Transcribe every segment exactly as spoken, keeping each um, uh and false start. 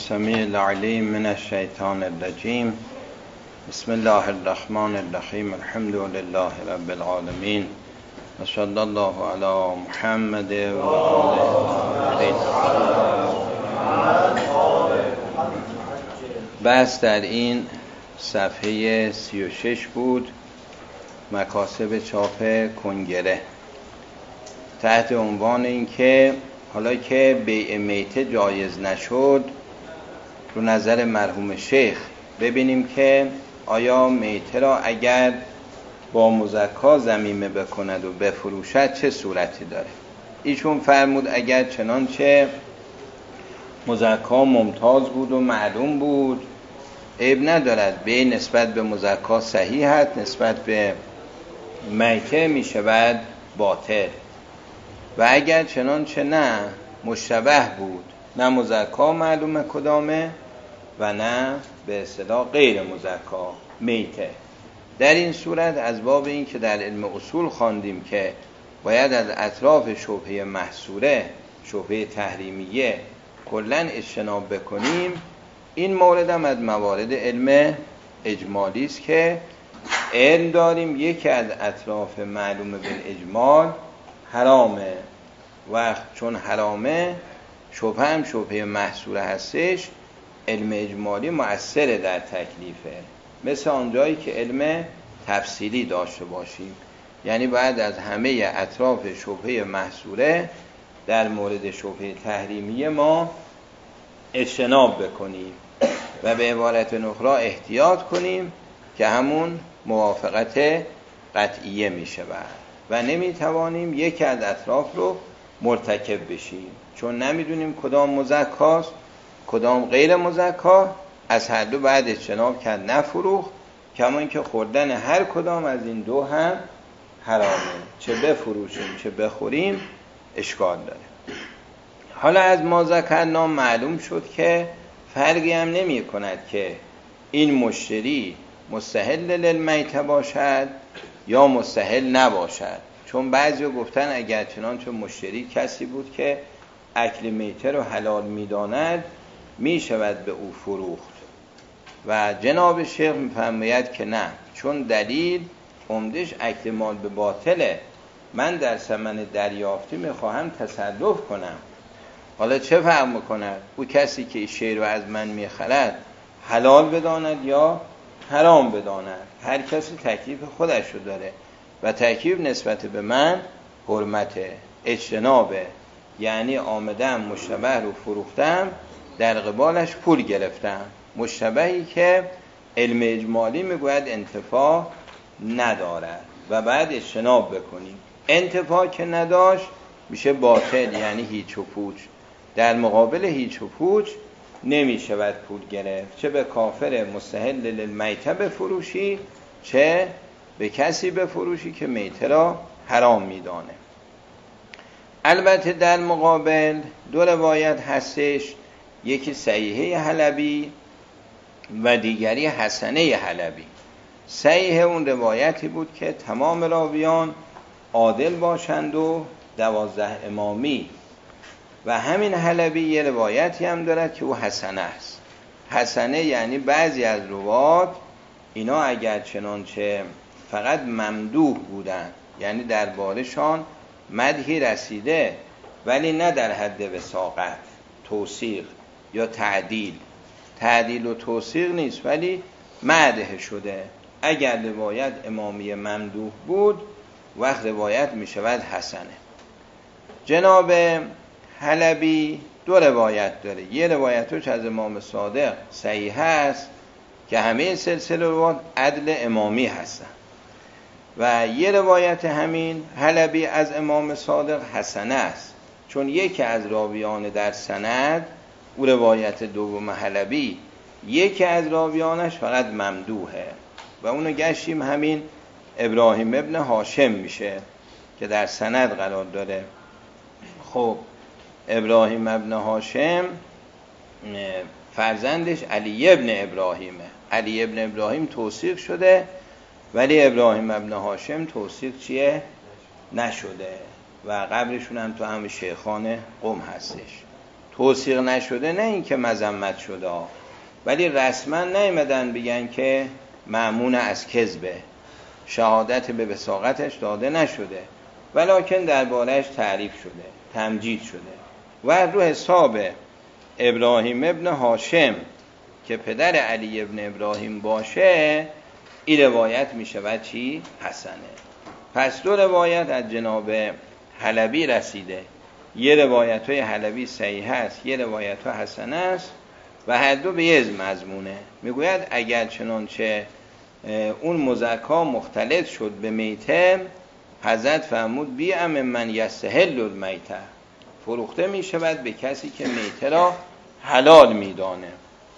السمیع العلیم من الشیطان الرجیم. بسم الله الرحمن الرحیم. الحمد لله رب العالمین و صلی الله علی محمد و آله. بس در این صفحه سی و شش بود، مکاسب چاپ کنگره، تحت عنوان این که حالا که بیع میته جایز نشد، رو نظر مرحوم شیخ ببینیم که آیا میته را اگر با مزکا ضمیمه بکند و بفروشد چه صورتی داره. ایشون فرمود اگر چنانچه مزکا ممتاز بود و معلوم بود عیب ندارد، بیع نسبت به مزکا صحیح است، نسبت به میته می شود باطل. و اگر چنانچه نه مشتبه بود، نه مزکا معلومه کدامه و نه به اصطلاح غیر مزکا میته، در این صورت از باب این که در علم اصول خواندیم که باید از اطراف شبهه محصوره، شبهه تحریمیه، کلن اجتناب بکنیم. این مورد هم از موارد علم اجمالی است که علم داریم یکی از اطراف معلومه بالاجمال حرامه، و چون حرامه شبهه هم شبهه محصوره هستش، علم اجمالی مؤثره در تکلیفه، مثل آنجایی که علم تفصیلی داشته باشیم. یعنی باید از همه اطراف شبهه محصوره در مورد شبهه تحریمیه ما اجتناب بکنیم و به عبارت اخرى احتیاط کنیم که همون موافقت قطعیه می شود و نمی توانیم یکی از اطراف رو مرتکب بشیم، چون نمیدونیم کدام مزکاست کدام غیر مزکا. از هر دو بعد اجتناب کرد، نفروخت، کما اینکه خوردن هر کدام از این دو هم حرامه، چه بفروشیم چه بخوریم اشکال داره. حالا از ما ذکرنا معلوم شد که فرقی هم نمی کند که این مشتری مستحل للمیته باشد یا مستحل نباشد، چون بعضی گفتن اگر چنانچه مشتری کسی بود که اکل میته رو حلال میداند می شود به او فروخت، و جناب شیخ میفرماید که نه، چون دلیل عمدش اکل مال به باطله، من در ثمن دریافتی میخواهم تصرف کنم. حالا چه فرق میکند او کسی که شی رو از من میخرد حلال بداند یا حرام بداند؟ هر کسی تکلیف خودش رو داره و تکلیف نسبت به من حرمته، اجتنابه، یعنی آمدم مشتبه رو فروختم، در قبالش پول گرفتم، مشتبهی که علم اجمالی میگوید انتفاع ندارد و بعد اجتناب بکنیم. انتفاع که نداشت میشه باطل، یعنی هیچ و پوچ. در مقابل هیچ و پوچ نمیشود پول گرفت، چه به کافر مستحل للمیته بفروشی چه به کسی بفروشی که میته را حرام میدانه. البته در مقابل دو روایت هستش، یکی صحیحه حلبی و دیگری حسنه حلبی. صحیح اون روایتی بود که تمام راویان عادل باشند و دوازده امامی، و همین حلبی یه روایتی هم دارد که او حسنه است. حسنه یعنی بعضی از روات اینا اگر چنانچه فقط ممدوح بودن، یعنی دربارشان مدحی رسیده ولی نه در حد وثاقت، توثیق یا تعدیل. تعدیل و توثیق نیست ولی مدح شده. اگر روایت امامی ممدوح بود وقت روایت می شود حسنه. جناب حلبی دو روایت داره، یه روایتش از امام صادق صحیح است که همه سلسله روایات عدل امامی هستن، و یه روایت همین حلبی از امام صادق حسنه است، چون یکی از راویان در سند او روایت دوم حلبی یکی از راویانش فقط ممدوحه و اونو گشتیم همین ابراهیم ابن هاشم میشه که در سند قرار داره. خب ابراهیم ابن هاشم فرزندش علی ابن ابراهیمه. علی ابن ابراهیم توثیق شده ولی ابراهیم ابن هاشم توثیق چیه؟ نشده، و قبرشون هم تو همه شیخان قم هستش. توثیق نشده، نه این که مذمت شده، ولی رسما نیامدن بگن که مأمون از کذبه، شهادت به وثاقتش داده نشده، ولکن درباره‌اش تعریف شده، تمجید شده. و رو حساب ابراهیم ابن هاشم که پدر علی ابن ابراهیم باشه، این روایت می شود چی؟ حسنه. پس دو روایت از جناب حلبی رسیده، یه روایت های حلبی صحیح است، یه روایت ها حسنه است و هر دو به یه مضمونه. میگوید اگر چنانچه اون مزکا مختلط شد به میته، حضرت فرمود بیعم من یستحل المیته، فروخته می شود به کسی که میته را حلال می دانه.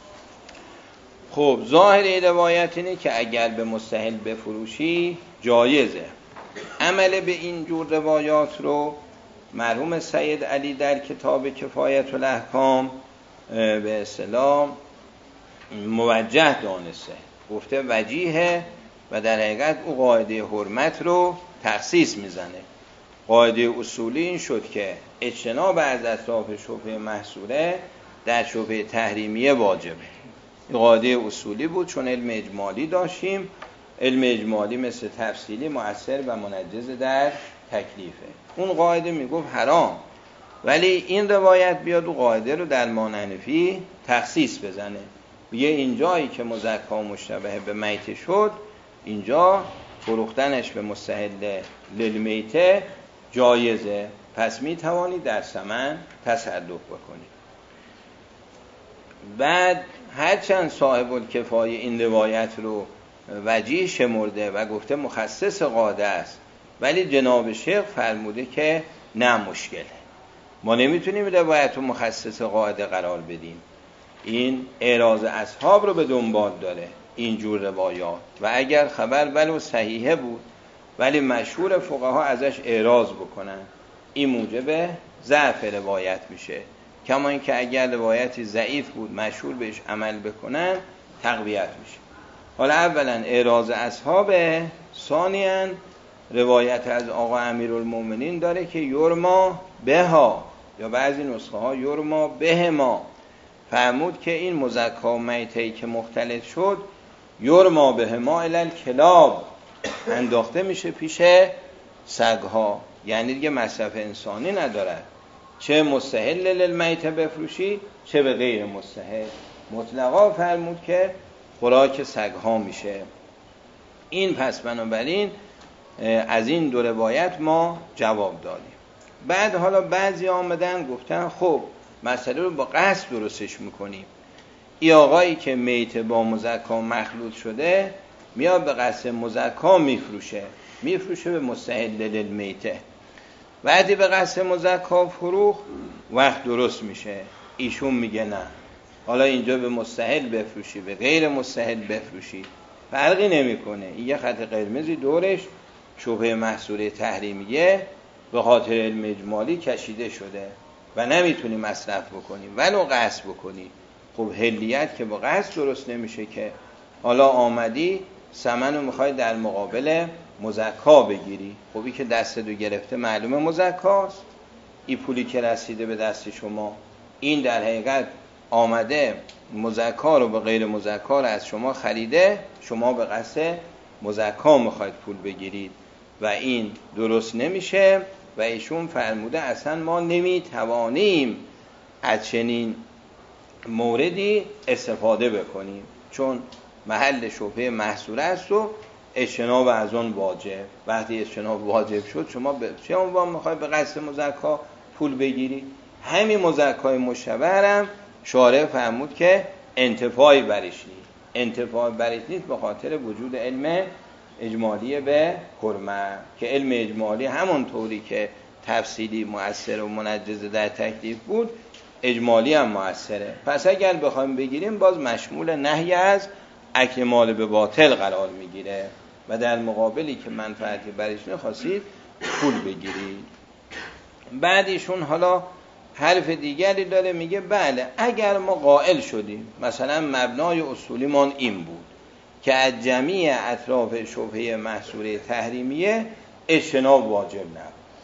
خب ظاهر این روایت اینه که اگر به مستحل بفروشی جایزه. عمل به این جور روایات رو مرحوم سید علی در کتاب کفایت الاحکام به اصطلاح موجه دانسته، گفته وجیه و در حقیقت او قاعده حرمت رو تخصیص میزنه. قاعده اصولی این شد که اجتناب از اطراف شبهه محصوره در شبهه تحریمیه واجبه. این قاعده اصولی بود، چون علم اجمالی داشتیم. علم اجمالی مثل تفصیلی مؤثر و منجز در تکلیفه. اون قاعده میگفت حرام، ولی این روایت بیاد و قاعده رو در مانحنفی تخصیص بزنه، بگه اینجایی که مزکا مشتبه به میته شد، اینجا فروختنش به مستحل للمیته جایزه، پس میتوانی در ثمن تصرف بکنی. بعد هرچند صاحب الکفایه این روایت رو وجیه شمرده و گفته مخصص قاعده است، ولی جناب شیخ فرموده که نه، مشکله، ما نمیتونیم روایت رو مخصص قاعده قرار بدیم. این اعراض اصحاب رو به دنبال داره این جور روایات، و اگر خبر ولو صحیحه بود ولی مشهور فقها ازش اعراض بکنن، این موجب ضعف روایت میشه. کما اینکه اگر روایتی ضعیف بود مشهور بهش عمل بکنن تقویت میشه. حالا اولا اعراض اصحاب، ثانیاً روایت از آقا امیرالمومنین داره که یرما بها، یا بعضی نسخه ها یرما بهما، فرمود که این مزکا و میتهی که مختلط شد یرما بهما الی کلاب، انداخته میشه پیش سگها، یعنی دیگه مصرف انسانی نداره، چه مستحل للمیته بفروشی چه به غیر مستحل، مطلقا فرمود که خوراک سگها میشه. این پس بنابراین از این دو روایت ما جواب دادیم. بعد حالا بعضی آمدن گفتن خب مسئله رو با قصد درستش میکنیم. ای آقایی که میته با مزکا مخلوط شده میاد به قصد مزکا میفروشه، میفروشه به مستحل للمیته، بعدی به قصد مزکا فروخ وقت درست میشه. ایشون میگه نه، حالا اینجا به مستحل بفروشی به غیر مستحل بفروشی فرقی نمیکنه، این یه خط قرمزی دورش شبهه محصوره تحریمیه به خاطر علم اجمالی کشیده شده و نمیتونی مصرف بکنی ولو قصد بکنی. خب حلیت که با قصد درست نمیشه که. حالا آمدی ثمنو میخوای در مقابل مزکا بگیری، خبی که دست دو گرفته معلومه مزکاست. این پولی که رسیده به دست شما، این در حقیقت آمده مزکا رو به غیر مزکا رو از شما خریده، شما به قصد مزکا میخواید پول بگیرید و این درست نمیشه. و ایشون فرموده اصلا ما نمیتوانیم از چنین موردی استفاده بکنیم، چون محل شبهه محصوره است و اجتناب از اون واجب. وقتی اجتناب واجب شد شما به چه عنوان میخوای به قصد مزکا پول بگیری؟ همین مزکای مشتبه هم شارع فرمود که انتفاعی برش نیست، انتفاع برش نیست به خاطر وجود علم اجمالی به حرمت، که علم اجمالی همون طوری که تفصیلی مؤثر و منجز در تکلیف بود اجمالی هم مؤثره. پس اگر بخوایم بگیریم باز مشمول نهی از اکل مال به باطل قرار میگیره و در مقابلی که منفعتی برش نخواستید پول بگیرید. بعدیشون حالا حرف دیگری داره، میگه بله اگر ما قائل شدیم مثلا مبنای اصولیمان این بود که از جمیع اطراف شبهه محصوره تحریمیه اجتناب واجب نبود،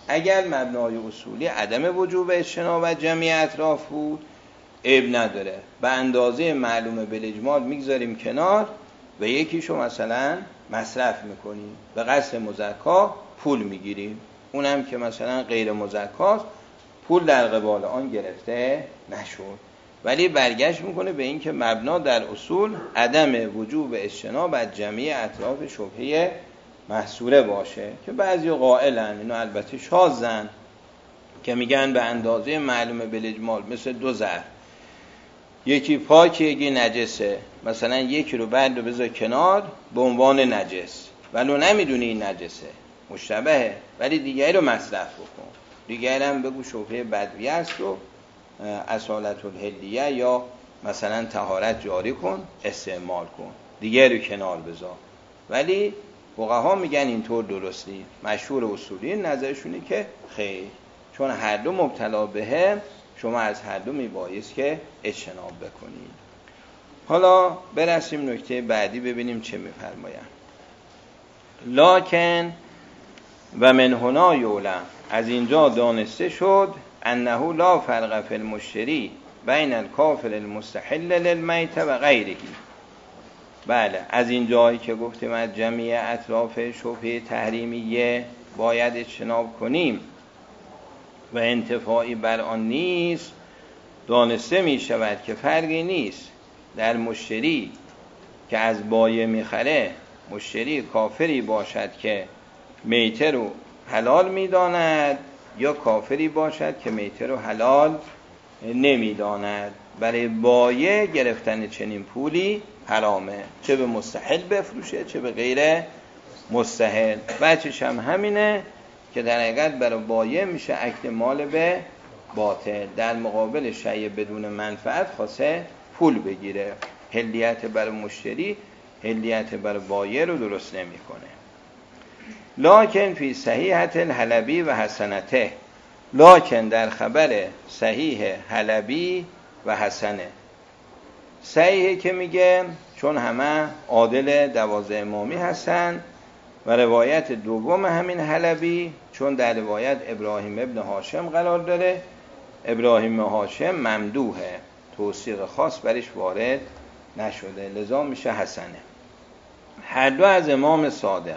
اگر مبنای اصولی عدم وجوب اجتناب و جمعی اطراف بود عیب نداره، به اندازه معلومه بالاجمال میگذاریم کنار و یکیشو مثلا مصرف میکنیم، به قصد مزکا پول میگیریم، اونم که مثلا غیر مزکاست پول در قبال آن گرفته نشد، ولی برگشت میکنه به این که مبنا در اصول عدم وجوب اجتناب از جمعی اطراف شبهه محصوره باشه، که بعضی قائلن، اینو البته شاذن، که میگن به اندازه معلومه بالاجمال، مثل دو ظرف، یکی پاکه یکی نجسه، مثلا یکی رو بعد رو بذار کنار به عنوان نجس، ولو نمیدونی این نجسه مشتبهه، ولی دیگری رو مصرف بکن، دیگری هم بگو شبهه بدوی است و اصالت الحلیه یا مثلا طهارت جاری کن استعمال کن، دیگری رو کنار بذار. ولی فقها میگن اینطور درستی، مشهور اصولی نظرشونی که خیر، چون هر دو مبتلا بهه، شما از هر دو میبایست که اجتناب بکنید. حالا برسیم نکته بعدی ببینیم چه میفرمایند. لکن و من هنا یعلم، از اینجا دانسته شد، انه لا فرق فی المشتری بین الکافر المستحل للمیت و غیره. بله، از این جایی که گفتیم از جمعی اطراف شبهه تحریمیه باید اجتناب کنیم و انتفاعی بر آن نیست، دانسته می شود که فرقی نیست در مشتری که از بایع میخره، مشتری کافری باشد که میته رو حلال میداند یا کافری باشد که میته رو حلال نمیداند. برای بایع گرفتن چنین پولی حرامه، چه به مستحل بفروشه چه به غیر مستحل. بچش هم همینه که در حقیقت برای بایع میشه اکل مال به باطل، در مقابل شیء بدون منفعت خواسته پول بگیره. حلیت برای مشتری حلیت برای بایع رو درست نمیکنه. لکن فی صحیحت الحلبی و حسنته، لکن در خبر صحیح حلبی و حسنه، صحیحه که میگه چون همه عادل دوازده امامی هستن، و روایت دوم همین حلبی چون در روایت ابراهیم ابن هاشم قرار داره، ابراهیم هاشم ممدوحه، توثیق خاص برش وارد نشده، لذا میشه حسنه. هر دو از امام صادق.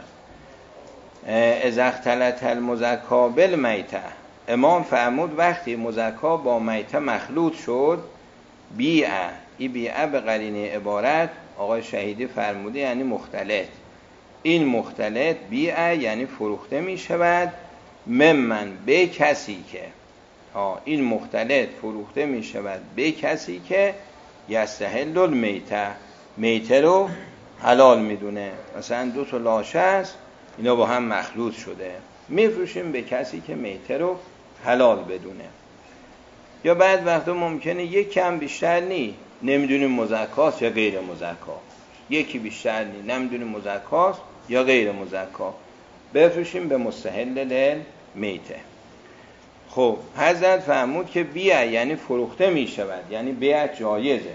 اذا اختلط المزکا بالمیته، امام فرمود وقتی مزکا با میته مخلوط شد، بیعه، ای بیعه به قرینه عبارت آقای شهیدی فرموده یعنی مختلط، این مختلط بیعه یعنی فروخته می شود، ممن به کسی که آه این مختلط فروخته می شود به کسی که یستحل المیته، میته رو حلال میدونه، مثلا دو تا لاشه است اینا با هم مخلوط شده، میفروشیم به کسی که میته رو حلال بدونه. یا بعد وقتا ممکنه یک کم بیشتر نی، نمیدونیم مزکاست یا غیر مزکا، یکی بیشتر نی نمیدونیم مزکاست یا غیر مزکا، بفروشیم به مستحل للمیته. خب حضرت فرمود که بیع یعنی فروخته می شود، یعنی بیع جایزه.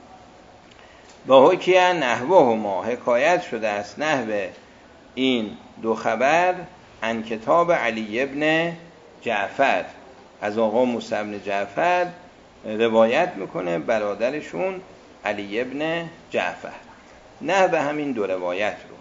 با حکیه نحوه ما، حکایت شده است نحوه این دو خبر ان کتاب علی ابن جعفر، از آقا موسی ابن جعفر روایت میکنه برادرشون علی ابن جعفر، نحوه همین دو روایت رو.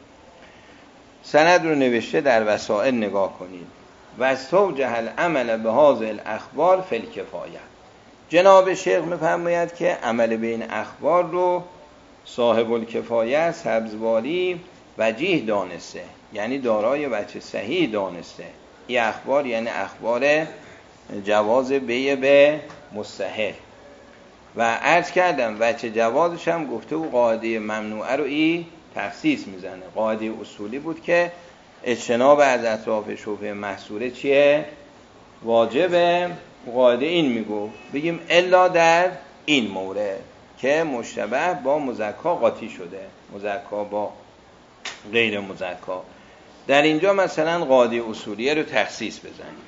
سند رو نوشته در وسائل نگاه کنید. و استوجه العمل به هذه الاخبار فی الکفایه، جناب شیخ میفرماید که عمل به این اخبار رو صاحب الکفایه سبزواری وجیه دانسته، یعنی دارای وجه صحیح دانسته. این اخبار یعنی اخبار جواز بیع به مستحل، و عرض کردم وجه جوازش هم گفته و قاعده ممنوعه رو ای تخصیص میزنه. قاعده اصولی بود که اجتناب از اطراف شبهه محصوره چیه؟ واجبه. قاعده این میگو بگیم الا در این مورد که مشتبه با مزکا قاطی شده، مزکا با غیر مزکا، در اینجا مثلا قاعده اصولیه رو تخصیص بزنیم،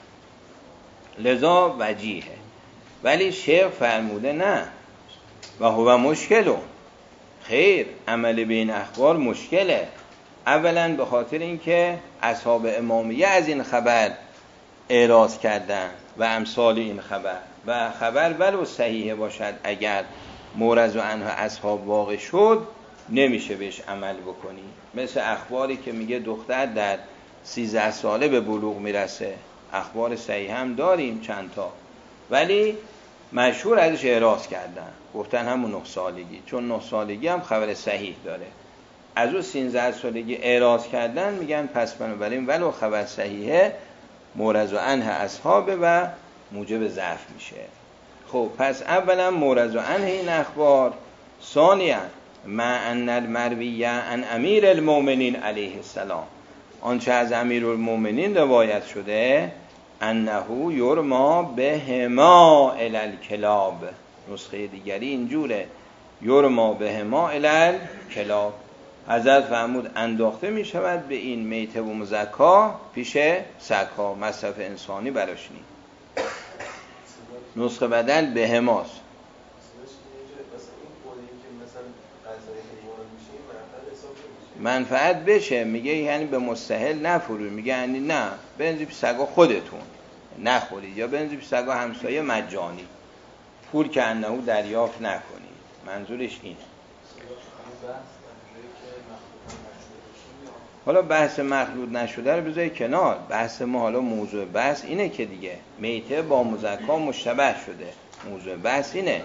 لذا وجیهه. ولی شیخ فرموده نه و هو مشکلو، خیر عمل به این اخبار مشکله. اولا به خاطر اینکه اصحاب امامیه از این خبر اعراض کردن و امثال این خبر. و خبر ولو صحیحه باشد اگر مورز و عنه اصحاب واقع شد نمیشه بهش عمل بکنی. مثل اخباری که میگه دختر در سیزده ساله به بلوغ میرسه، اخبار صحیح هم داریم چند تا، ولی مشهور ازش اعراض کردن، گفتن همون نه سالگی، چون نه سالگی هم خبر صحیح داره. از اون سیزده سالگی اعراض کردن میگن پس بنابراین ولو خبر صحیحه مورز و عنه اصحابه و موجب ضعف میشه. خب پس اولا مورز و عنه این اخبار، ثانیا مع ان المرویه عن امیر المؤمنین علیه السلام، آنچه از امیرالمؤمنین روایت شده، انه یرما بهما الی الکلاب، نسخه دیگری اینجوره یرما بهما الی الکلاب، حضرت فرمود انداخته می شود به این میته و مزکا پیش سگ‌ها، مصرف انسانی براش نی. نسخه بدل بهماست. منفعت بشه، میگه یعنی به مستحل نفروش، میگه یعنی نه بنزی پیش سگا خودتون نخورید یا بنزی پیش سگا همسایه مجانی، پول که انهو دریافت نکنید، منظورش اینه. حالا بحث مخلوط نشده رو بذاری کنار، بحث ما حالا موضوع بحث اینه که دیگه میته با مزکا مشتبه شده، موضوع بحث اینه.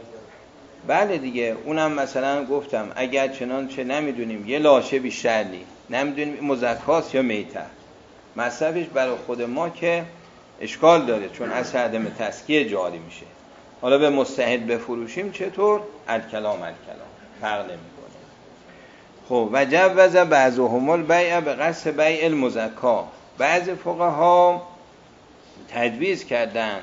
بله دیگه اونم مثلا گفتم اگر چنانچه نمیدونیم یه لاشه بیشتر نی، نمیدونیم مزکاست یا میته، مصرفش برای خود ما که اشکال داره چون اصل عدم تسکیه جاری میشه. حالا به مستحل بفروشیم چطور؟ الکلام الکلام فرق نمیکنه. خب و جوز بعضهم البیع به قصد بیع المزکا، بعض فقها تجویز کردن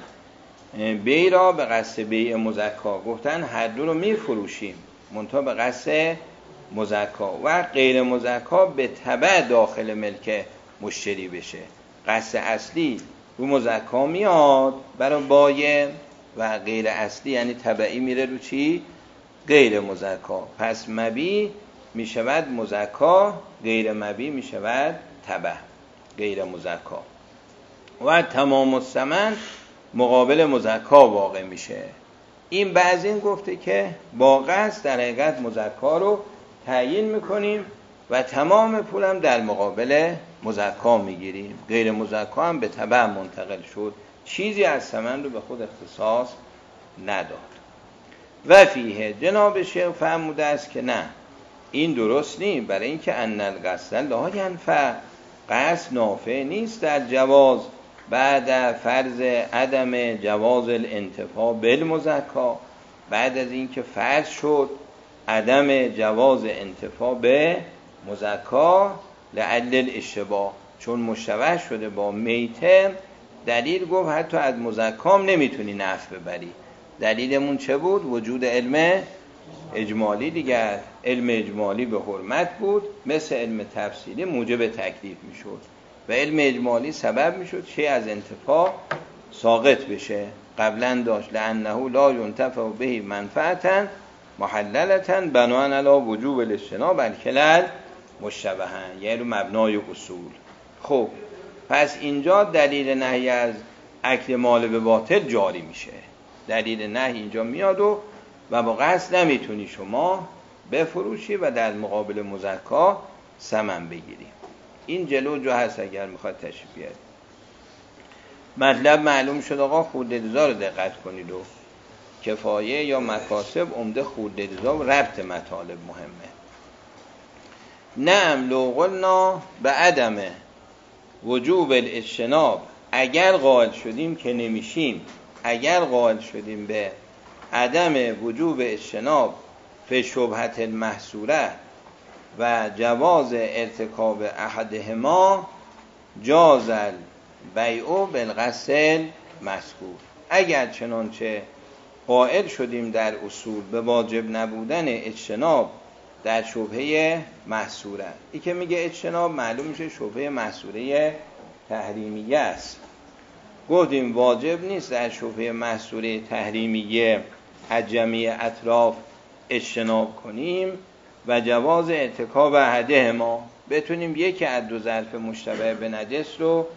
بیع را به قصد بیع مزکا، گفتن هر دو رو میفروشیم منتها به قصد مزکا و غیر مزکا به تبع داخل ملک مشتری بشه. قصد اصلی رو مزکا میاد برای بایع و غیر اصلی یعنی تبعی میره رو چی؟ غیر مزکا. پس مبی میشود مزکا، غیر مبی میشود تبع غیر مزکا و تمام الثمن مقابل مزکا واقع میشه. این بعضین گفته که با قصد در حقیقت مزکا رو تعیین میکنیم و تمام پولم در مقابل مزکا میگیریم، غیر مزکا هم به تبع منتقل شد، چیزی از ثمن رو به خود اختصاص نداد. و فیه جناب شیخ فرموده است که نه این درست نیست، برای اینکه ان القصد لا ینفع، قصد نافع نیست در جواز بعد فرض عدم جواز الانتفاع بالمزکا، بعد از اینکه فرض شد عدم جواز انتفاع به مزکا لعل الاشتباه، چون مشتبه شده با میته. دلیل گفت حتی از مزکام نمیتونی نفع ببری. دلیلمون چه بود؟ وجود علم اجمالی دیگر. علم اجمالی به حرمت بود، مثل علم تفصیلی موجب تکلیف میشد و علم اجمالی سبب میشد چه از انتفاع ساقط بشه. قبلا داشت لانه لا ينتفع به منفعتا محللتا بناء علی وجوب الاجتناب الکلل مشتبها، یعنی مبنای اصول. خب پس اینجا دلیل نهی از اکل مال به باطل جاری میشه. دلیل نهی اینجا میاد و و با قصد نمیتونی شما بفروشی و در مقابل مزکا ثمن بگیری. این جلو جو هست اگر میخواد تشریف بیارید. مطلب معلوم شد آقا. خوددیدرضا رو دقت کنید و کفایه یا مکاسب عمده خوددیدرضا و ربط مطالب مهمه. نعم لو قلنا به عدم وجوب الاجتناب، اگر قائل شدیم که نمیشیم، اگر قائل شدیم به عدم وجوب اجتناب فی شبهت المحصوره و جواز ارتکاب احدهما جاز البیع بالقصد مذکور، اگر چنانچه قائل شدیم در اصول به واجب نبودن اجتناب در شبهه محصوره، این که میگه اجتناب معلوم میشه شبهه محصوره تحریمیه است. گفتیم واجب نیست در شبهه محصوره تحریمیه از جمعی اطراف اجتناب کنیم و جواز ارتکاب احدهما، بتونیم یکی از دو ظرف مشتبه به نجس رو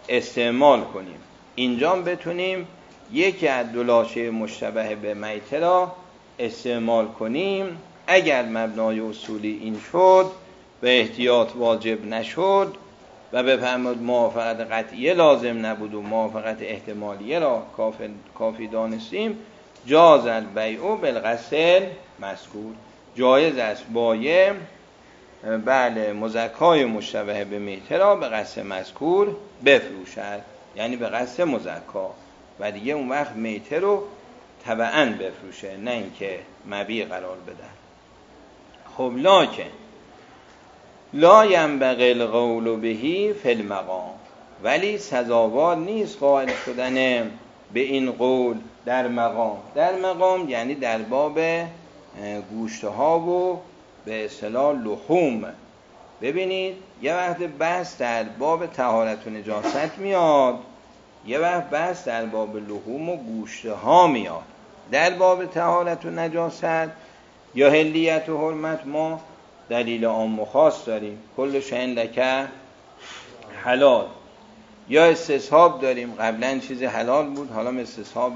استعمال کنیم. اینجا بتونیم یکی از دو لاشه مشتبه به میته را استعمال کنیم. اگر مبنای اصولی این شد و احتیاط واجب نشد و بفرمود موافقت قطعیه لازم نبود و موافقت احتمالیه را کافی دانستیم، جاز البیع بالغسل مذکور، جایز است بایع بله مزکای مشتبه به میته را به قصد مذکور بفروشد، یعنی به قصد مزکا، و دیگه اون وقت میته رو تبعاً بفروشه، نه اینکه مبیع قرار بدن. خب لاکن لا ینبغی القول بهی فی المقام، ولی سزاوار نیست قائل شدن به این قول در مقام. در مقام یعنی در باب گوشت ها و به اصطلاح لحوم. ببینید یه وقت بحث در باب طهارت و نجاست میاد، یه وقت بحث در باب لحوم و گوشت ها میاد. در باب طهارت و نجاست یا حلیت و حرمت ما دلیل عام و خاص داریم، کل شیء لک حلال، یا استصحاب داریم، قبلا چیز حلال بود حالا استصحاب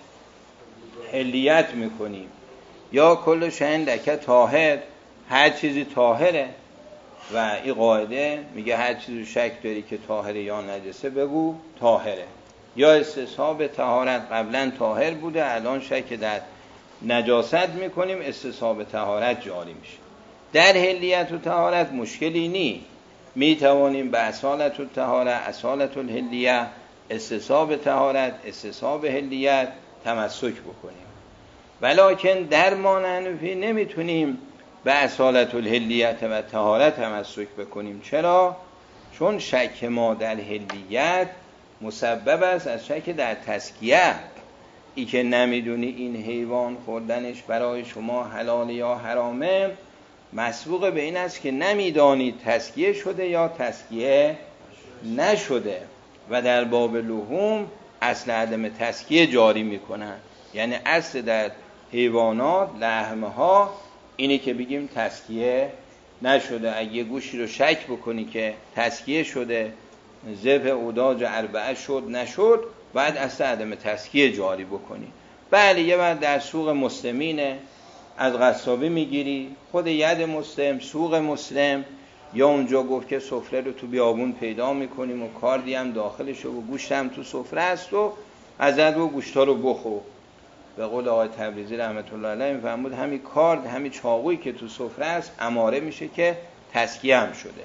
حلیت میکنیم، یا کل شیء لک طاهر، هر چیزی طاهره و این قاعده میگه هر چیزی شک داری که طاهره یا نجسه بگو طاهره، یا استصحاب طهارت قبلا طاهر بوده الان شک در نجاست میکنیم استصحاب طهارت جاری میشه. در حلیت و طهارت مشکلی نی، میتوانیم به اصالت و طهارت، اصالت الحلیه، استصحاب طهارت، استصحاب حلیت تمسک بکنیم، ولکن در ما حنفی نمیتونیم به اصالت الحلیت و طهارت تمسک بکنیم. چرا؟ چون شک ما در حلیت مسبب است از شک در تزکیه. ای که نمیدونی این حیوان خوردنش برای شما حلال یا حرامه، مسبوق به این است که نمیدانی تزکیه شده یا تزکیه نشده، و در باب لحوم اصل عدم تزکیه جاری میکنن، یعنی اصل در حیوانات لحمها اینی که بگیم تزکیه نشده. اگه گوشی رو شک بکنی که تزکیه شده، ذبح اوداج اربعه شد نشد، بعد اصل عدم تزکیه جاری بکنی. بله یه بعد در سوق مسلمینه، از قصابی میگیری، خود ید مسلم، سوق مسلم، یا اونجا گفت که سفره رو تو بیابون پیدا میکنیم و کاردی هم داخلشه و گوشت هم تو سفره است و ازد و گوشتا رو بخور. به قول آقای تبریزی رحمت الله علیه میفرمود همین کارد، همین چاقویی که تو سفره است اماره میشه که تزکیه هم شده،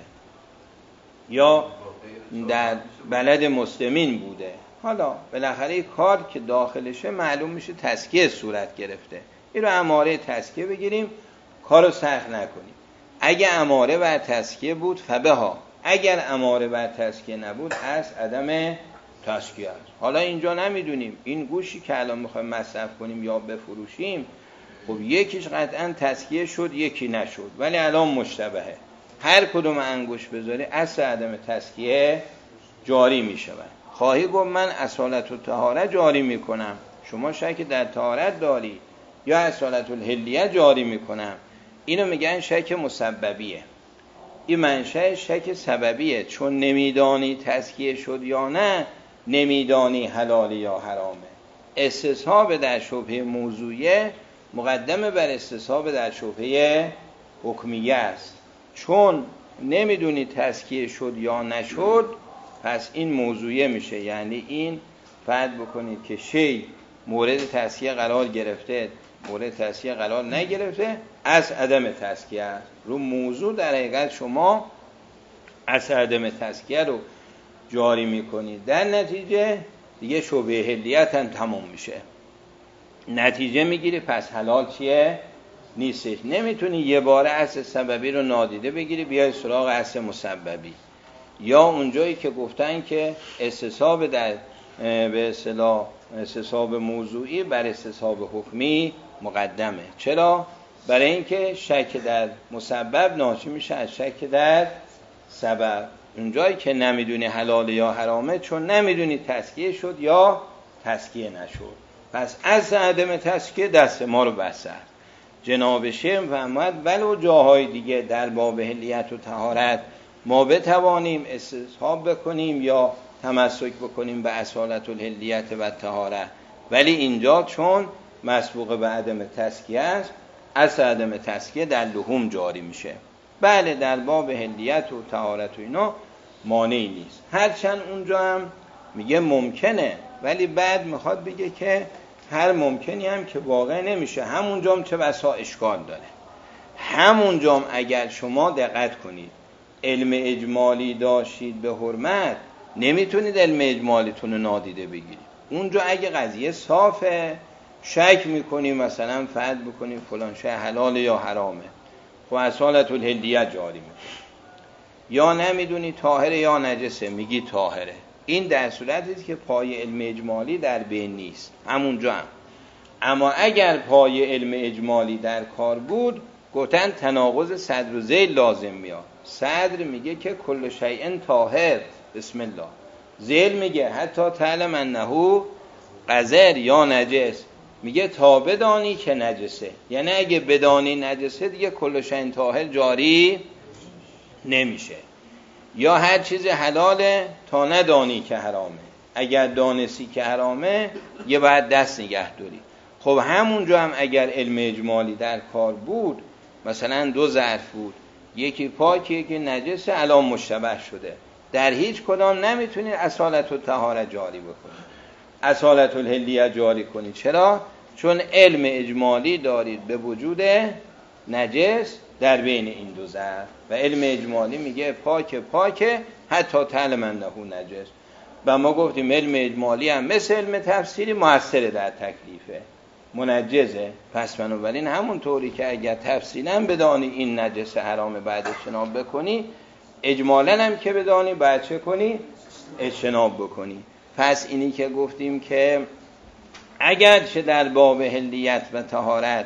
یا در بلد مسلمین بوده. حالا بالاخره این کار که داخلشه معلوم میشه تزکیه صورت گرفته، این رو اماره تزکیه بگیریم، کارو سخت نکنیم. اگه اماره بر تزکیه بود فبها، اگر اماره بر تزکیه نبود از عدم تزکیه است. حالا اینجا نمیدونیم این گوشی که الان میخوایم مصرف کنیم یا بفروشیم، خب یکیش قطعا تزکیه شد یکی نشد، ولی الان مشتبهه، هر کدوم انگوش بذاری اصل عدم تزکیه جاری میشه. خواهی گفت من اصالت و طهارت جاری میکنم، شما شک در طهارت داری، یا اصالت الحلیه جاری میکنم، اینو میگن شک مسببیه. این منشأ شک سببیه، چون نمیدانی تزکیه شد یا نه، نمیدانی حلال یا حرامه. استصحاب در شبهه موضوعیه مقدمه بر استصحاب در شبهه حکمیه است. چون نمیدونی تزکیه شد یا نشد، پس این موضوعیه میشه، یعنی این فرض بکنید که شی مورد تزکیه قرار گرفته، مورد تزکیه قرار نگرفته، از عدم تزکیه است. رو موضوع در حقیقت شما از عدم تزکیه رو جاری میکنید، در نتیجه دیگه شبهه حلیت هم تموم میشه، نتیجه میگیری پس حلال چیه؟ نیستش. نمیتونی یه باره اصل سببی رو نادیده بگیری بیای سراغ اصل مسببی، یا اونجایی که گفتن که استصحاب در به اصطلاح استصحاب موضوعی بر استصحاب حکمی مقدمه. چرا؟ برای اینکه شک در مسبب ناشی میشه از شک در سبب. اونجایی که نمیدونی حلال یا حرامه، چون نمیدونی تزکیه شد یا تزکیه نشد، پس از عدم تزکیه دست ما رو بسر. جناب شیخ فرمود ولو جاهای دیگه در باب حلیت و طهارت ما بتوانیم استصحاب بکنیم یا تمسک بکنیم به اصالت الهلیت و طهاره، ولی اینجا چون مسبوق به عدم تزکیه است، اصل عدم تزکیه در لحوم جاری میشه. بله در باب هلیت و طهارت و اینا مانعی نیست، هرچند اونجا هم میگه ممکنه، ولی بعد میخواد بگه که هر ممکنی هم که واقع نمیشه، همونجا هم چه بسا اشکال داره. همونجا هم اگر شما دقت کنید علم اجمالی داشتید به حرمت، نمیتونید علم اجمالیتون رو نادیده بگیرید. اونجا اگه قضیه صافه، شک میکنی مثلا فرض بکنیم فلان شی حلال یا حرامه، خب اصالت الهلیت جاری میکنی، یا نمیدونی طاهره یا نجسه میگی طاهره. این در صورتی که پای علم اجمالی در بین نیست، همونجا هم. اما اگر پای علم اجمالی در کار بود، گفتن تناقض صدر و ذیل لازم میاد. صدر میگه که کل شیء طاهر بسم الله، ذیل میگه حتی تعلم انه قذر یا نجس، میگه تا بدانی که نجسه، یعنی اگه بدانی نجسه دیگه کل شیء طاهر جاری نمیشه. یا هر چیز حلاله تا ندانی که حرامه، اگر دانستی که حرامه یه بعد دست نگه داری. خب همونجا هم اگر علم اجمالی در کار بود، مثلا دو ظرف بود، یکی پاک یکی نجسه، الان مشتبه شده، در هیچ کدام نمیتونید اصالت الطهارت جاری بکنید، اصالت الهلیت جاری کنید. چرا؟ چون علم اجمالی دارید به وجود نجس در بین این دو ظرف، و علم اجمالی میگه پاک پاک حتی تعلم انه نجس. و ما گفتیم علم اجمالی هم مثل علم تفسیری موثر در تکلیفه، منجزه. پس بنابراین همون طوری که اگر تفصیلا بدانی این نجس حرام بعد اجتناب بکنی، اجمالا هم که بدانی بعد چه کنی؟ اجتناب بکنی. پس اینی که گفتیم که اگر چه در باب هلیت و طهارت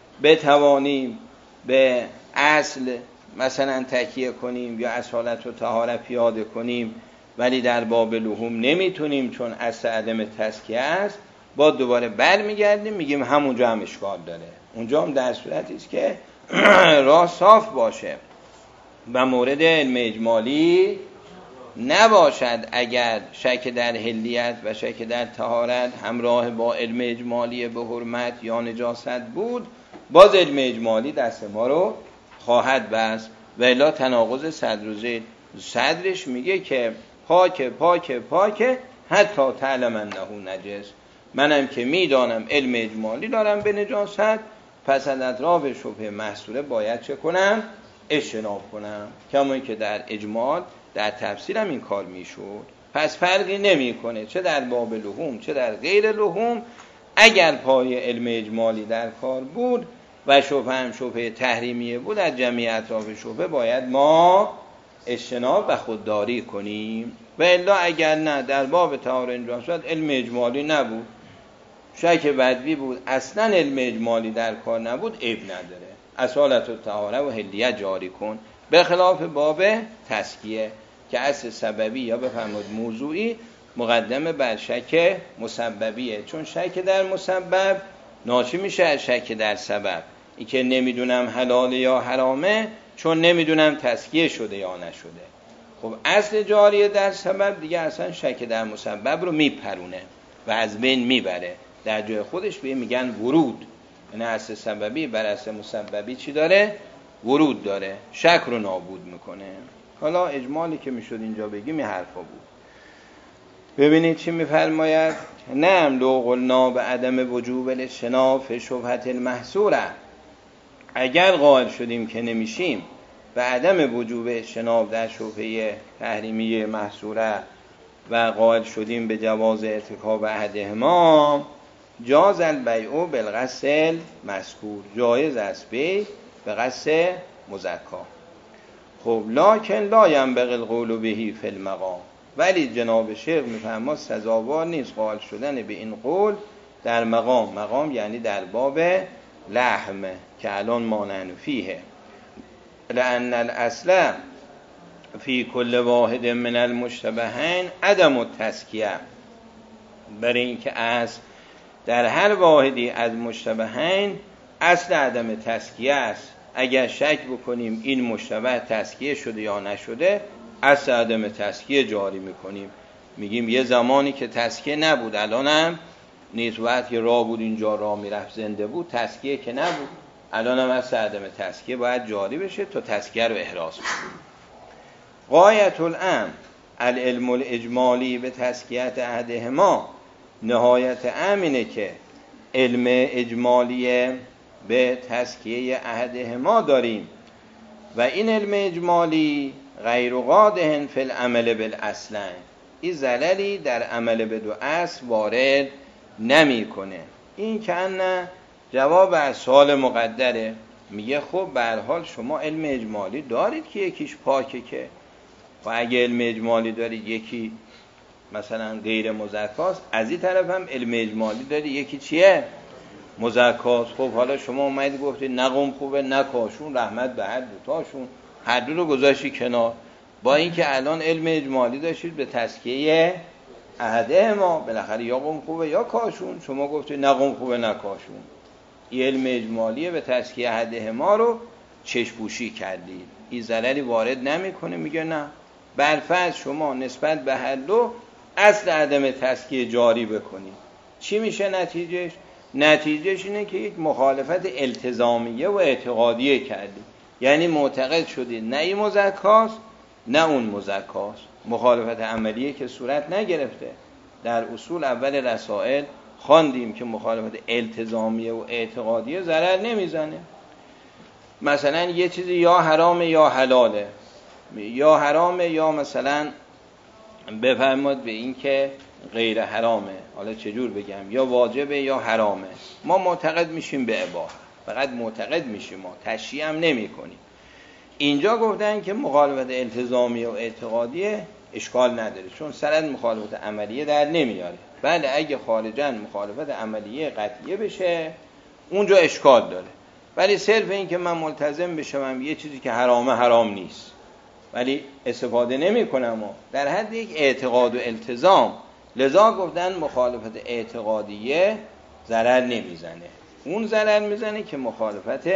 بتوانیم به اصل مثلا تکیه کنیم یا اصالت و طهارت پیاده کنیم، ولی در باب لحوم نمیتونیم چون اصل عدم تزکیه است، با دوباره بر میگردیم میگیم همونجا هم اشکال داره. اونجا هم در صورتی است که راه صاف باشه و مورد علم اجمالی نباشد. اگر شک در هلیت و شک در طهارت همراه با علم اجمالی به حرمت یا نجاست بود، باز علم اجمالی دست ما رو خواهد بست. و الا تناقض صدر و ذیل، صدرش میگه که پاک پاک پاک حتی تعلم انه نجس، منم که میدانم علم اجمالی دارم به نجاست، پس از اطراف شبهه محصوره باید چه کنم؟ اجتناب کنم. کما که در اجمال در تفسیر هم این کار میشود. پس فرقی نمیکنه چه در باب لحوم چه در غیر لحوم، اگر پای علم اجمالی در کار بود و شبهه هم شبهه تحریمیه بود، از جمعی اطراف شبهه باید ما اجتناب و خودداری کنیم. و الا اگر نه در باب طهارت نجاست علم اجمالی نبود، شک بدوی بود، اصلا علم اجمالی در کار نبود، عیب نداره، اصالت الطهارت و هلیت جاری کن. به خلاف باب تزکیه که اصل سببی یا بفرمایید موضوعی مقدمه بر شک مسببیه، چون شک در مسبب ناشی میشه از شک در سبب. این که نمیدونم حلال یا حرامه چون نمیدونم تزکیه شده یا نشده. خب اصل جاریه در سبب دیگه اصلا شک در مسبب رو میپرونه و از بین میبره، در جای خودش به میگن ورود. یعنی اصل سببی بر اصل مسببی چی داره؟ ورود داره، شک رو نابود میکنه. حالا اجمالی که میشد اینجا بگیم این حرفا بود. ببینید چی میفرماید: نعم لو قلنا به عدم وجوب الاجتناب فی شبهة المحصوره، اگر قائل شدیم که نمیشیم به عدم وجوب اجتناب در شبهه تحریمیه محصوره و قائل شدیم به جواز ارتکاب احدهما، جاز البیع بالقصد مذکور، جایز است بیع به قصد مزکا. خب لکن لا ینبغی القول به فی المقام، ولی جناب شیخ میفرماد سزاوار نیست قائل شدن به این قول در مقام. مقام یعنی در باب لحم که الان مانع فیه، لأن الاصل فی کل واحد من المشتبهین عدم التزکیه، برای اینکه اصل در هر واحدی از مشتبهین اصل عدم تزکیه است. اگر شک بکنیم این مشتبه تزکیه شده یا نشده، اصل عدم تزکیه جاری میکنیم. میگیم یه زمانی که تزکیه نبود، الانم نیست. وقت که راه بود اینجا راه میرفت زنده بود، تزکیه که نبود، الانم از عدم تزکیه باید جاری بشه تا تزکیه رو احراز کنه. غایت الامر العلم الاجمالی به تزکیت احدهما، نهایت امینه که علم اجمالی به تزکیه احدهما داریم و این علم اجمالی غیر قادح فی العمل بالاصلین، این زللی در عمل به دو اصل وارد نمی کنه. این که نه جواب از سوال مقدره. میگه خب به هر حال شما علم اجمالی دارید که یکیش پاکه، که و اگه علم اجمالی دارید یکی مثلا غیر مزکاست، از این طرف هم علم اجمالی دارید یکی چیه؟ مزکاست. خب حالا شما اومدید گفتید نه قم خوبه نه کاشون، رحمت به هر دوتاشون، هر دو رو گذاشتی کنار، با اینکه الان علم اجمالی داشتید به تزکیه احدهما، بالاخره یا قم خوبه یا کاشون، شما گفتید نه قم خوبه نه کاشون. این علم اجمالیه به تزکیه احدهما رو چشپوشی کردید، این ضرری وارد نمیکنه. میگه نه، برفرض شما نسبت به هر دو اصل عدم تزکیه جاری بکنید، چی میشه نتیجهش؟ نتیجهش اینه که یک مخالفت التزامیه و اعتقادیه کردید، یعنی معتقد شدید نه این مزکاست نه اون مزکاست. مخالفت عملیه که صورت نگرفته. در اصول اول رسائل خواندیم که مخالفت التزامیه و اعتقادیه ضرر نمیزنه. مثلا یه چیزی یا حرامه یا حلاله، یا حرامه یا مثلا بفرماد به این که غیر حرامه، حالا چجور بگم، یا واجبه یا حرامه، ما معتقد میشیم به اباحه، فقط معتقد میشیم، ما تشریع هم نمی کنیم. اینجا گفتن که مخالفت التزامیه و اعتقادیه اشکال نداره، چون سند مخالفت عملیه در نمیاره. بله اگه خارجاً مخالفت عملیه قطعیه بشه اونجا اشکال داره، ولی صرف این که من ملتزم بشم یه چیزی که حرامه حرام نیست ولی استفاده نمی کنم و در حد یک اعتقاد و التزام، لذا گفتن مخالفت اعتقادیه ضرر نمیزنه، اون ضرر میزنه که مخالفت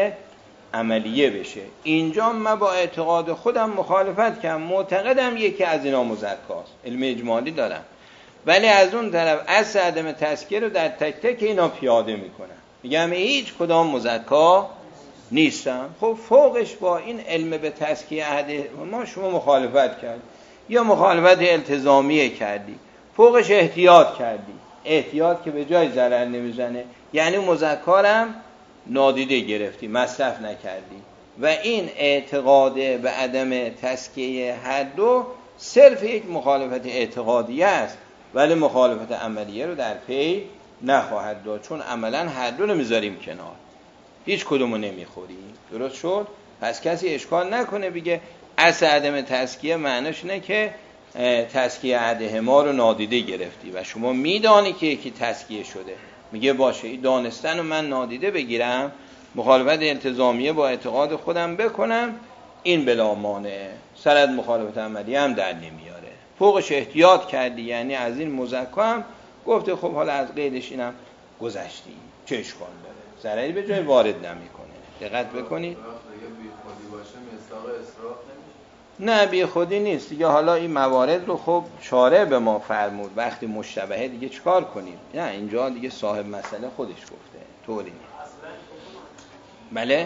عملیه بشه. اینجا من با اعتقاد خودم مخالفت کردم، معتقدم یکی از اینا مزکاست، علم اجمالی دارم، ولی از اون طرف اصل عدم تزکیه رو در تک تک اینا پیاده میکنم، میگم هیچ کدام مزکا نیستم. خب فوقش با این علم به تزکیه احدهما شما مخالفت کردی یا مخالفت التزامیه کردی، فوقش احتیاط کردی، احتیاط که به جای ضرر نمیزنه، یعنی مزکارم نادیده گرفتی، مصرف نکردی. و این اعتقاد به عدم تزکیه هر دو صرف یک مخالفت اعتقادیه است، ولی مخالفت عملیه رو در پی نخواهد داد، چون عملا هر دو رو میذاریم کنار، هیچ کدومو نمیخوریم. درست شد؟ پس کسی اشکال نکنه بگه اصل عدم تزکیه معنیش اینه که تزکیه احدهما رو نادیده گرفتی و شما میدانی که یکی تزکیه شده. میگه باشه، این دانستن رو من نادیده بگیرم، مخالفت التزامیه با اعتقاد خودم بکنم، این بلا مانعه، سند مخالفت عملیه هم در نمیاره. فوقش احتیاط کردی، یعنی از این مزکا هم گفته خب حالا از قیدش اینم گذشتی، چه اشکال داره، ضرری به جای وارد نمیکنه. دقت بکنید. نه بی خودی نیست دیگه. حالا این موارد رو خب شارع به ما فرمود، وقتی مشتبهه دیگه چیکار کنیم؟ نه اینجا دیگه صاحب مسئله خودش گفته، طوری نیست. بله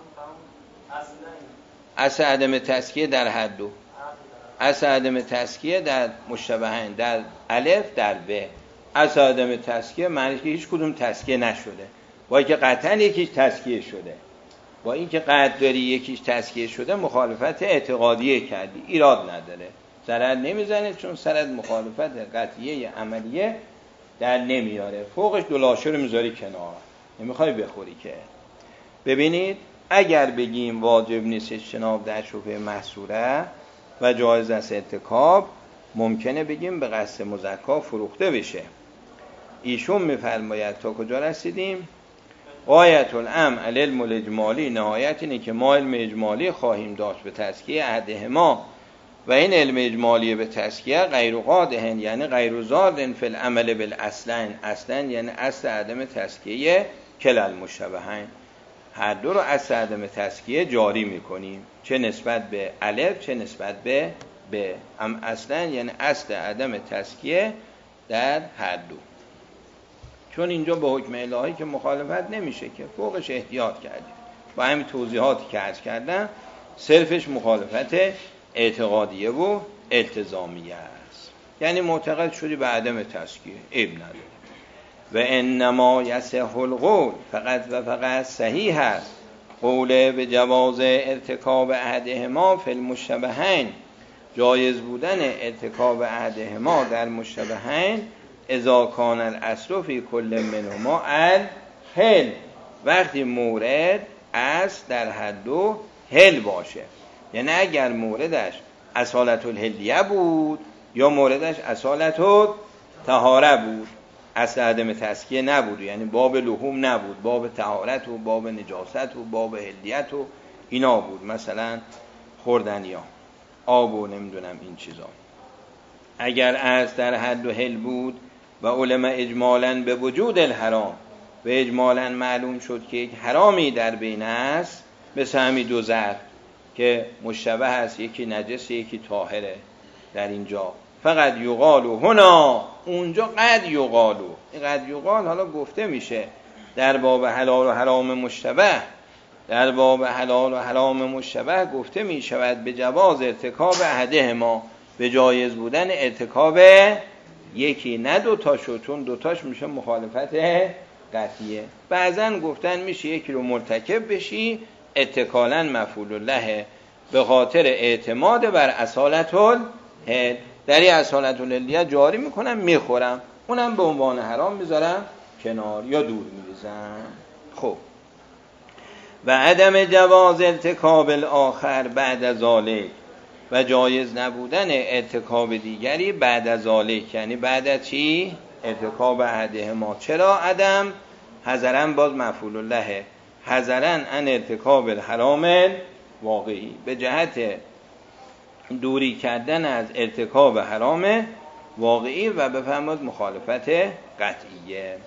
اصل عدم تزکیه در هر دو، اصل عدم تزکیه در مشتبهین، در الف در ب. اصل عدم تزکیه معنیش که هیچ کدوم تزکیه نشده، با اینکه قطعا یکیش تزکیه شده، با اینکه قطع داری یکیش تزکیه شده، مخالفت اعتقادیه کردی، ایراد نداره، ضرر نمیزنه، چون سند مخالفت قطعیه عملیه در نمیاره. فوقش دولاشه رو میذاری کنار، نمیخوای بخوری که. ببینید اگر بگیم واجب نیست اجتناب در شبهه محصوره و جایز است ارتکاب، ممکنه بگیم به قصد مزکا فروخته بشه. ایشون میفرماید تا کجا رسیدیم؟ غایت الامر العلم الاجمالی، نهایت اینه که ما علم اجمالی خواهیم داشت به تزکیه احدهما و این علم اجمالی به تزکیه غیر قادح، یعنی غیر زاد فی العمل بالاصلین، اصلن یعنی اصل عدم تزکیه کل المشتبهین، هر دو رو اصل عدم تزکیه جاری میکنیم، چه نسبت به الف چه نسبت به به ام اصلا یعنی اصل عدم تسکیه در هر دو، چون اینجا به حکم الهی که مخالفت نمیشه که فوقش احتیاط کردیم با همین توضیحاتی که عرض کردم، صرفش مخالفت اعتقادیه و التزامیه است، یعنی معتقد شدی به عدم تسکیه عیب نداره. و انما یصح القول، فقط و فقط صحیح است قول به جواز ارتکاب احدهما فی المشتبهین، جایز بودن ارتکاب احدهما در مشتبهین، اذا کان الاصل فی کل منهما الحل، وقتی مورد اصل در هر دو حل باشه، یعنی اگر موردش اصالت الحلیه بود یا موردش اصالت الطهاره بود، اصل عدم تسکیه نبود، یعنی باب لحوم نبود، باب طهارت و باب نجاست و باب حلیت و اینا بود، مثلا خوردنیا آب و نمیدونم این چیزا. اگر اصل در هر دو حل بود و علم اجمالاً به وجود الحرام، و اجمالاً معلوم شد که یک حرامی در بین است، مثل همین دو ظرف که مشتبه هست، یکی نجس یکی طاهره، در اینجا فقط یقالو هنا، اونجا قد یقالو، این قد یقال حالا گفته میشه در باب حلال و حرام مشتبه، در باب حلال و حرام مشتبه گفته میشود به جواز ارتکاب احدهما، به جایز بودن ارتکاب یکی، نه دوتاشو، چون دوتاش میشه مخالفت قطعیه. بعضن گفتن میشه یکی رو مرتکب بشی اتکالاً مفعول له، به خاطر اعتماد بر اصالت الحل، در این اصالت الحلیه جاری میکنم میخورم، اونم به عنوان حرام میذارم کنار یا دور میریزم. خب و عدم جواز ارتکاب الاخر بعد از ذالک، و جایز نبودن ارتکاب دیگری بعد از ذالک، یعنی بعد از چی؟ ارتکاب احدهما. چرا عدم؟ حذرن باز مفعول له، حذرن ان ارتکاب الحرام واقعی، به جهت دوری کردن از ارتکاب حرام واقعی و بفرماد مخالفت قطعیه.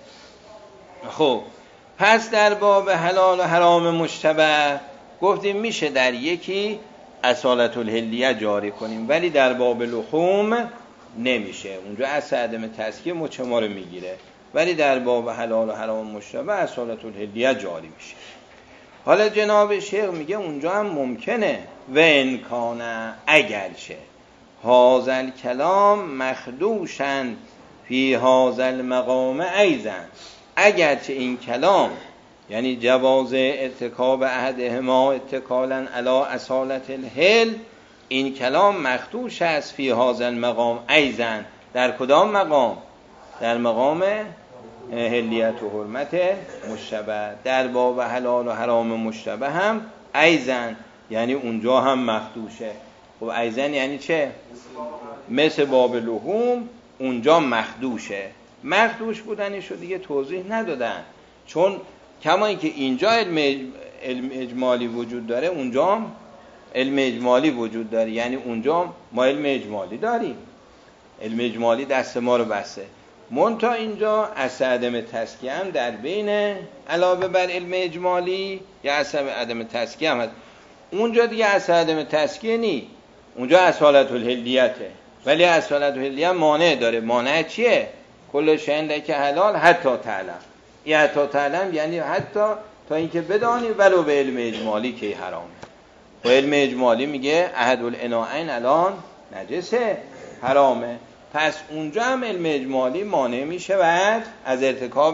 خب پس در باب حلال و حرام مشتبه گفتیم میشه در یکی اصالت الحلیه جاری کنیم، ولی در باب لحوم نمیشه، اونجا اصل عدم تسکیه مچما رو میگیره، ولی در باب حلال و حرام مشتبه اصالت الحلیه جاری میشه. حالا جناب شیخ میگه اونجا هم ممکنه و انکانه اگرچه هازل کلام مخدوشن فی هازل مقام ایزن، اگرچه این کلام یعنی جواز ارتکاب احدهما اتکالا علی اصالت الحل، این کلام مخدوش است فی هازل مقام ایزن، در کدام مقام؟ در مقام حلیت و حرمت مشتبه، در باب حلال و حرام مشتبه هم ایزن، یعنی اونجا هم مخدوشه. خب ایزن یعنی چه؟ مثل باب لحوم اونجا مخدوشه. مخدوش بودنشو دیگه توضیح ندادن، چون کما اینکه اینجا علم, علم اجمالی وجود داره، اونجا هم علم اجمالی وجود داره، یعنی اونجا ما علم اجمالی داریم، علم اجمالی دست ما رو بسته، منتها اینجا اصل عدم تسکیه هم در بین علاوه بر علم اجمالی یا اصل عدم تسکیه هم هست. اونجا دیگه اصل عدم تسکیه نی، اونجا اصالت الحلیته، ولی اصالت الحلیه مانع داره. مانع چیه؟ کل شینده که حلال حتی تعلم، این حتی تعلم یعنی حتی تا اینکه بدانی ولو به علم اجمالی که حرامه. و علم اجمالی میگه احد الاناءین الان نجسه، حرامه، پس اونجا هم علم اجمالی مانع میشه بعد از ارتکاب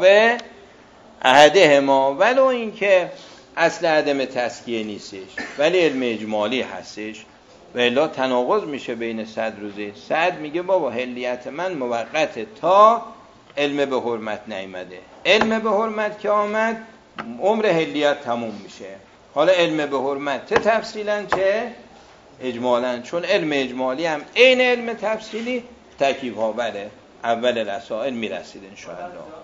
احدهما، ولو اینکه اصل عدم تسکیه نیستش ولی علم اجمالی هستش، و الا تناقض میشه بین صد روزه. صد میگه بابا حلیت من موقته تا علم به حرمت نیامده، علم به حرمت که آمد عمر حلیت تموم میشه. حالا علم به حرمت چه تفصیلا چه اجمالا، چون علم اجمالی هم عین علم تفصیلی تکیف ها بره اول رسائل میرسید انشاءالله.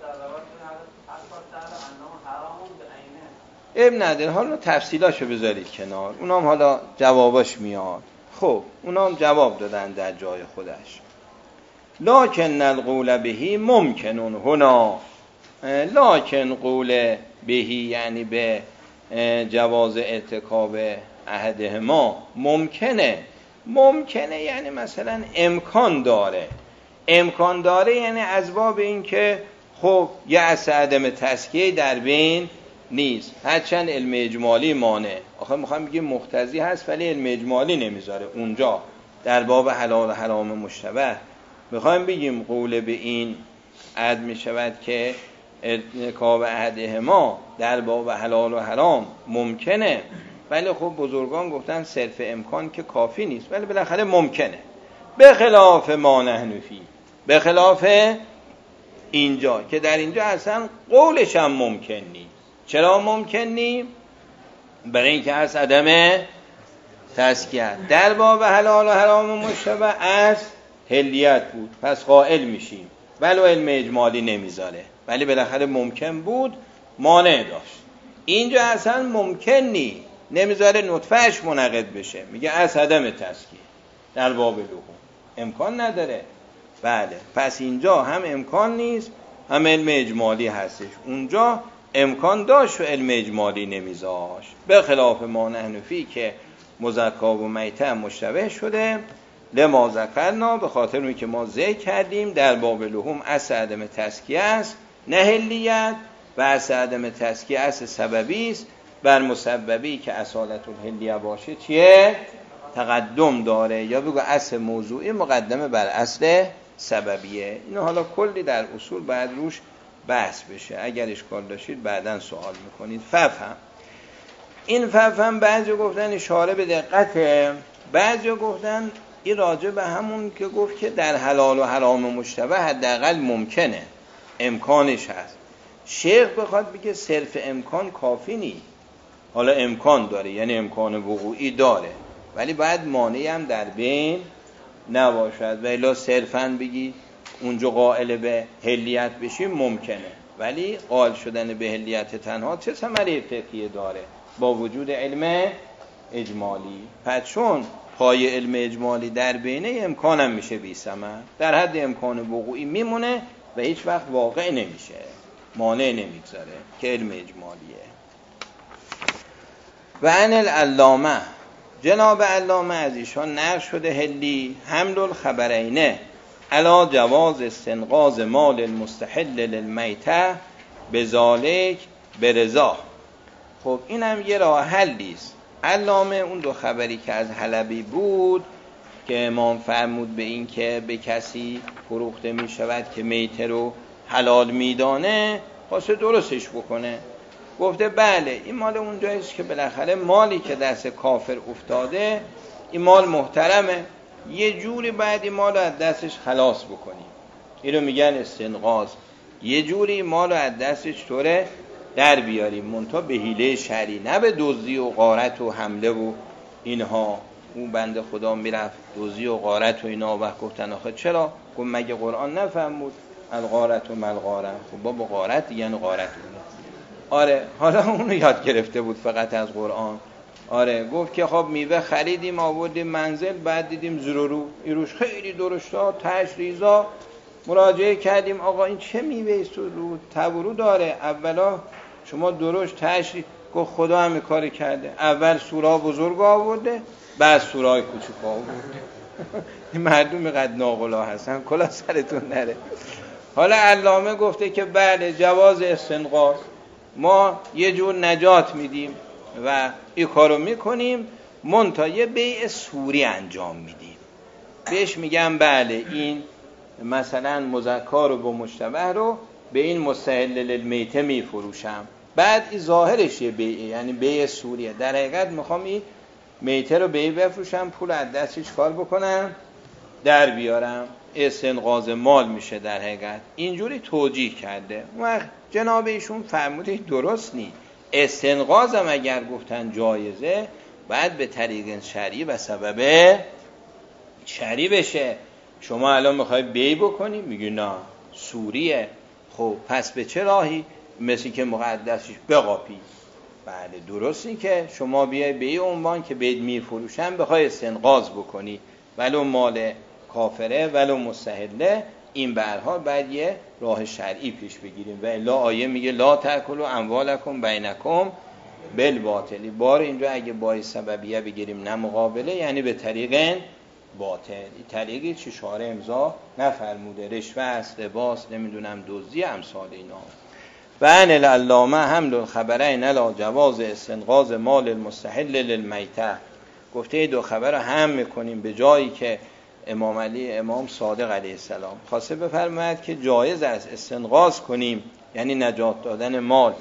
ابن نداره، حالا تفصیلاشو بذارید کنار، اونام حالا جواباش میاد. خب اونام جواب دادن در جای خودش. لکن القول بهی ممکنون هنا، لکن قول بهی یعنی به جواز ارتکاب احدهما ممکنه ممکنه یعنی مثلا امکان داره. امکان داره یعنی از باب این که خب یه اصل عدم تزکیه در بین نیست، هرچند علم اجمالی مانع. آخه میخوام بگیم مقتضی هست ولی علم اجمالی نمیذاره. اونجا در باب حلال و حرام مشتبه میخوایم بگیم قول به این عد میشود که ارتکاب احدهما در باب حلال و حرام ممکنه، ولی خب بزرگان گفتن صرف امکان که کافی نیست، ولی بالاخره ممکنه. به خلاف ما نحن فی، به خلاف اینجا که در اینجا اصلا قولش هم ممکن نیست. چرا ممکن نیست؟ برای اینکه از عدم تزکیه. در باب حلال و حرام مشتبه از حلیت بود، پس قائل میشیم ولو علم اجمالی نمیذاره، ولی بالاخره ممکن بود، مانع داشت. اینجا اصلا ممکن نیست، نمیذاره نطفهش منعقد بشه، میگه از عدم تزکیه. در باب لحوم امکان نداره. بله، پس اینجا هم امکان نیست هم علم اجمالی هستش. اونجا امکان داشت و علم اجمالی نمیذاشت. به خلاف ما نحن فی که مزکا و میته مشتبه شده. لما ذکرنا، به خاطر اون که ما ذکر کردیم در باب لحوم اصل عدم تزکیه است نه حلیت، و اصل عدم تزکیه اصل سببی است. بر مسببی که اصالت الحلیه باشه چیه؟ تقدم داره، یا بگو اصل موضوعی مقدمه بر اصل سببیه. اینو حالا کلی در اصول بعد روش بحث بشه، اگر اشکال داشتید بعداً سوال میکنید. ففهم، این ففهم بعضی گفتن اشاره به دقته، بعضی گفتن این راجع به همون که گفت که در حلال و حرام مشتبه حداقل ممکنه، امکانش هست. شیخ بخواد بگه صرف امکان کافی نیست، حالا امکان داره یعنی امکان وقوعی داره، ولی باید مانعی هم در بین نباشد. و الا صرفاً بگی اونجا قائل به حلیت بشیم ممکنه، ولی قائل شدن به حلیت تنها چه ثمره فقهی داره با وجود علم اجمالی؟ پس چون پای علم اجمالی در بینه، امکانم میشه بی ثمر، در حد امکان وقوعی میمونه و هیچ وقت واقع نمیشه، مانع نمیگذاره که علم اجمالیه. و عن العلامه، جناب علامه از ایشان نقل شده حلی حمل الخبرینه علی جواز استنقاذ مال المستحل للمیته بذالک برضا. خب اینم یه راه حلی است. علامه اون دو خبری که از حلبی بود که امام فرمود به این که به کسی فروخته می شود که میته رو حلال میدانه، خواسته درستش بکنه. گفته بله این مال اونجاییست که بالاخره مالی که دست کافر افتاده این مال محترمه، یه جوری باید این مال رو از دستش خلاص بکنیم، این رو میگن استنقاذ. یه جوری مال رو از دستش طوره در بیاریم، منتها به حیله شرعی، نه به دزدی و غارت و حمله و اینها. اون بنده خدا میرفت دزدی و غارت و اینا و گفتن آخه چرا؟ گفت مگه قرآن نفرمود الغارت و ملغارت؟ خب بابا غارت یعنی غارت. آره حالا اونو یاد گرفته بود فقط از قرآن. آره گفت که خب میوه خریدیم آوردیم منزل، بعد دیدیم زرورو ایروش خیلی درشتا تش ریزا، مراجعه کردیم آقا این چه میوه است رو تورو داره، اولا شما درشت تش ریز. گفت خدا همه کار کرده، اول سورا بزرگ آورده بعد سورای کوچیک آورده. این مردم قد ناقلا هستن، کلا سرتون نره. حالا علامه گفته که بله جواز استنقاذ، ما یه جور نجات میدیم و این کارو میکنیم، منتها یه بیع سوری انجام میدیم. بهش میگم بله این مثلا مزکا رو با مشتبه رو به این مستحل للمیته میفروشم، بعد این ظاهرش یه بیع یعنی بیع سوریه، در حقیقت میخوام این میته رو بیع بفروشم، پول از دستش کار بکنم در بیارم، استنقاذ مال میشه در حقیقت. اینجوری توجیه کرده. وقت جناب ایشون فرموده درست نیست. استنقاذم اگر گفتن جایزه بعد به طریق شرعی و سبب شرعی بشه. شما الان میخوای بی بکنی میگی نه سوریه، خب پس به چه راهی؟ مثل که مقدسش بقاپی. بله درستی که شما بیای به این عنوان که بید میفروشن بخوای استنقاذ بکنی، ولو مال کافره ولو مستحله، این برها بعد یه راه شرعی پیش بگیریم. و الا آیه میگه لا تأکلوا اموالکم بینکم بل باطلی. بار اینجا اگه با سببیه بگیریم نه مقابله، یعنی به طریق باطل. این طریقی چه شارع امضا نفرموده، رشوه است، لباس، نمیدونم دزدی، امثال اینا. و ان العلامه حمل الخبرین علی جواز استنقاذ مال المستحل للمیته. گفته دو خبر رو هم میکنیم به جایی که امام علی امام صادق علیه السلام خواسته بفرماید که جایز است استنقاذ کنیم، یعنی نجات دادن مال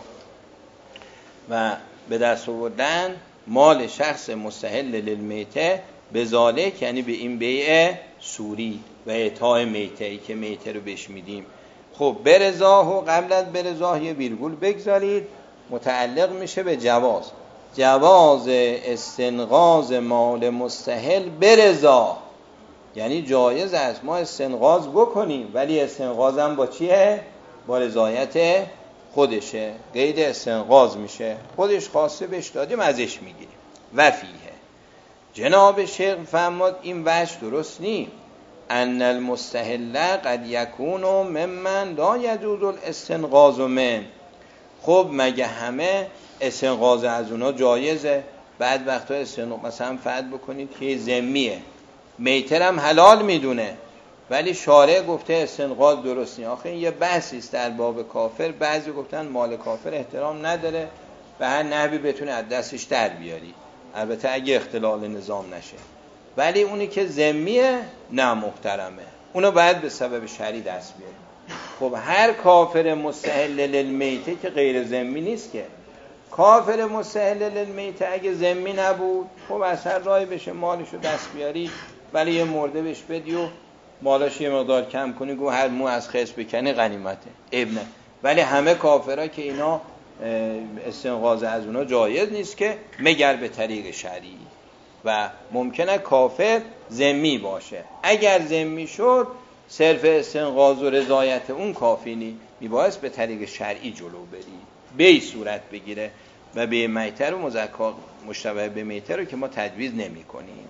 و به دست آوردن مال شخص مستحل للمیته، به ذالک یعنی به این بیع سوری و اعطای میته ای که میته رو بهش میدیم. خب برزاه و قبل از برزاه یه ویرگول بگذارید، متعلق میشه به جواز. جواز استنقاذ مال مستحل برزاه، یعنی جایز است ما استنقاذ بکنیم، ولی استنقاذم با چیه؟ با رضایت خودشه، قید استنقاذ میشه، خودش خواسته بهش دادیم ازش میگیریم. و فیه جناب شیخ فرمود این وجه درست نی، ان المستحل قد یکون ممن لا یجوز الاستنقاذ من. خب مگه همه استنقاذ از اونا جایزه؟ بعد وقتا استنقاذ مثلا فرض بکنید که ذمیه، میتر هم حلال میدونه، ولی شارع گفته استنقاذ درست نی. آخه این یه بحثی است در باب کافر. بعضی گفتن مال کافر احترام نداره، به هر نحوی بتونه از دستش در بیاری، البته اگه اختلال نظام نشه. ولی اونی که ذمیه نه محترمه، اونو باید به سبب شرعی دست بیاری. خب هر کافر مستحل للمیته که غیر ذمی نیست که. کافر مستحل للمیته اگه ذمی نبود خب اثر رای بشه مالشو دست بیاری، ولی یه مرده بهش بدی و مالاش یه مقدار کم کنی، گو هر مو از خس بکنی غنیمته، ابنه. ولی همه کافرها که اینا استنقاذ از اونا جایز نیست که مگر به طریق شرعی. و ممکنه کافر ذمی باشه، اگر ذمی شد صرف استنقاذ و رضایت اون کافی نی، میبایست به طریق شرعی جلو بری، به صورت بگیره. و به میتر و مزکا مشتبه به میتر رو که ما تجویز نمی کنیم.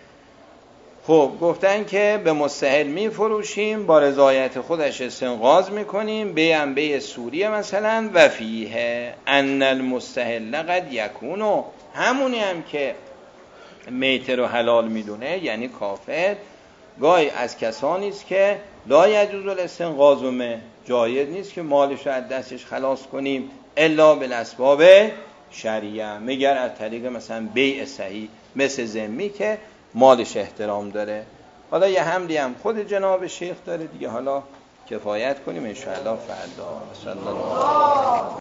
خب گفتن که به مستحل می فروشیم، با رضایت خودش استنقاذ می کنیم، به هم به سوریه مثلا. و فیه ان المستحل قد یکونو، همونی هم که میتر رو حلال میدونه یعنی کافر، گاهی از کسانی است که لا یجوز الاستنقاذ منه، جایز نیست که مالش رو از دستش خلاص کنیم الا بالاسباب شرعیه، مگر از طریق مثلا بیع صحیح، مثل ذمی که مالش احترام داره. حالا یه حملی هم خود جناب شیخ داره دیگه، حالا کفایت کنیم ان شاء الله فردا. صلی الله